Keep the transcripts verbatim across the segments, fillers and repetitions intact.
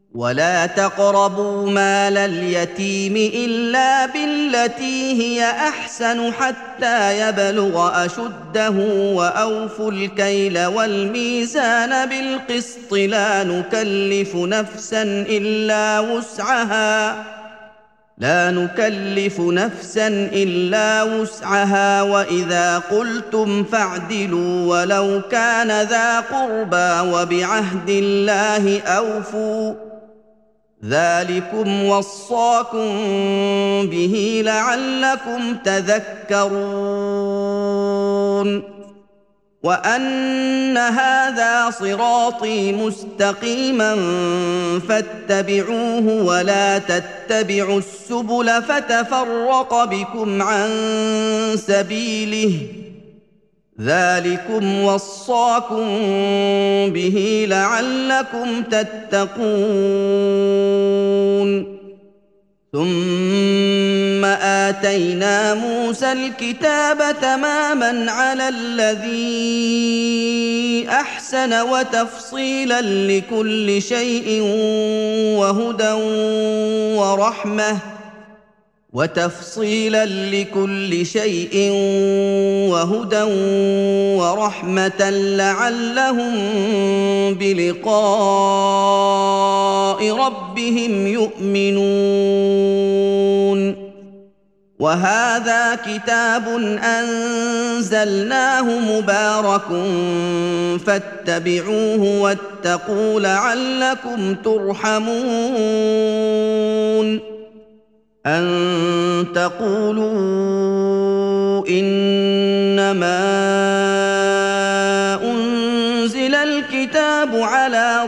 ولا تقربوا مال اليتيم إلا بالتي هي أحسن حتى يبلغ أشده وأوفوا الكيل والميزان بالقسط لا نكلف نفسا إلا وسعها لا نكلف نفسا إلا وسعها وإذا قلتم فاعدلوا ولو كان ذا قربى وبعهد الله أوفوا ذلكم وصاكم به لعلكم تذكرون وأن هذا صراطي مستقيما فاتبعوه ولا تتبعوا السبل فتفرق بكم عن سبيله ذلكم وصاكم به لعلكم تتقون ثم آتينا موسى الكتاب تماما على الذي أحسن وتفصيلا لكل شيء وهدى ورحمة وتفصيلا لكل شيء وهدى ورحمة لعلهم بلقاء ربهم يؤمنون وهذا كتاب أنزلناه مبارك فاتبعوه واتقوا لعلكم ترحمون أن تقولوا إنما أنزل الكتاب على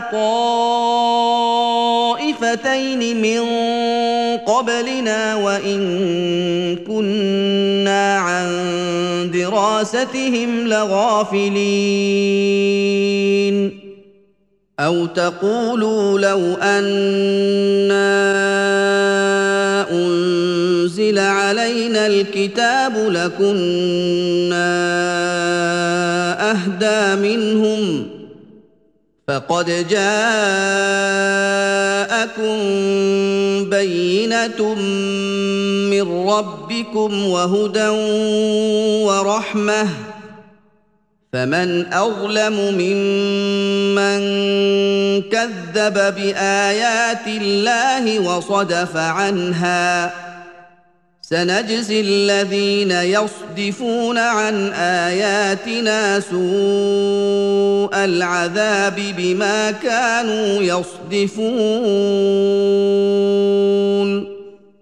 طائفتين من قبلنا وإن كنا عن دراستهم لغافلين أو تقولوا لو أنا أنزل علينا الكتاب لكنا أهدى منهم فقد جاءكم بينة من ربكم وهدى ورحمة فمن أظلم ممن كذب بآيات الله وصدف عنها سنجزي الذين يصدفون عن آياتنا سوء العذاب بما كانوا يصدفون